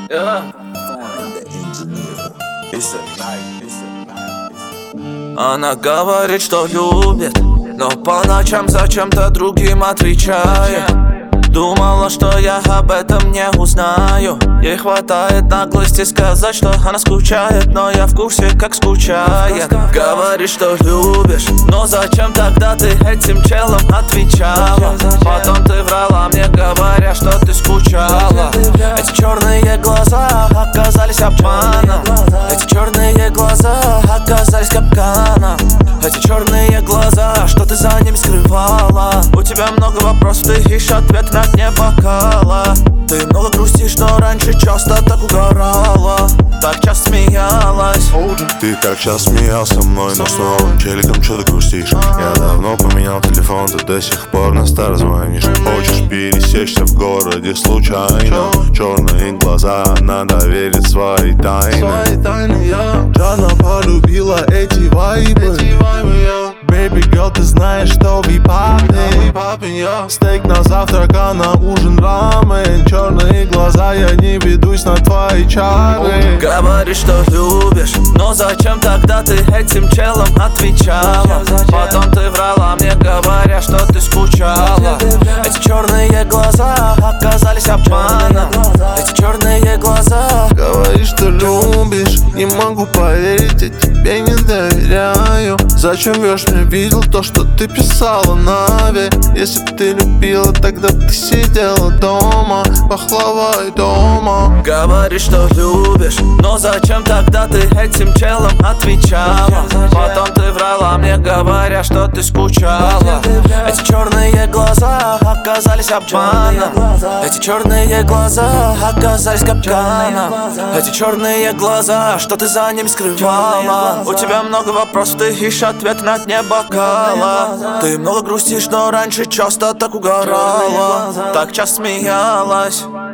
Она говорит, что любит, но по ночам зачем-то другим отвечает. Думала, что я об этом не узнаю. Ей хватает наглости сказать, что она скучает, но я в курсе, как скучает. Говоришь, что любишь, но зачем тогда ты этим челом отвечала? Потом ты врала мне, говоря, что ты скучала. Эти черные глаза оказались обманом. Эти черные глаза оказались капканом. Эти черные глаза, что ты за ними скрывала? У тебя много вопросов, ты ищешь ответ на дне бокала. Ты много грустишь, но раньше часто так угорала, так часто смеялась. Ты так часто смеялся мной, но с новым челиком что-то грустишь. Я давно поменял телефон, ты до сих пор на стар звонишь. Хочешь пересечься в городе случайно? Черные глаза, надо верить свои тайны. Жадно полюбила эти вайбы. Baby girl, ты знаешь, что we poppin'. Стейк на завтрак, а на ужин рамен. Черные глаза, я не ведусь на твои чары. Говоришь, что любишь, но зачем тогда ты этим челом отвечала? Потом ты врала мне, говоря, что ты скучала. Эти черные глаза оказались обманом. Эти черные глаза. Говоришь, что любишь, не могу поверить, я тебе не доверяю. Зачем врешь мне, видел то, что ты писала на ве. Если б ты любила, тогда б ты сидела дома, пахлавой дома. Говоришь, что любишь, но зачем тогда ты этим челом отвечала? Потом ты врала мне, говоря, что ты скучала. Эти черные глаза оказались обманом. Эти черные глаза оказались капканом. Эти черные глаза, что ты за ним скрывала? У тебя много вопросов, ты ищешь ответ на дне бокала. Ты много грустишь, но раньше часто так угорала, так часто смеялась.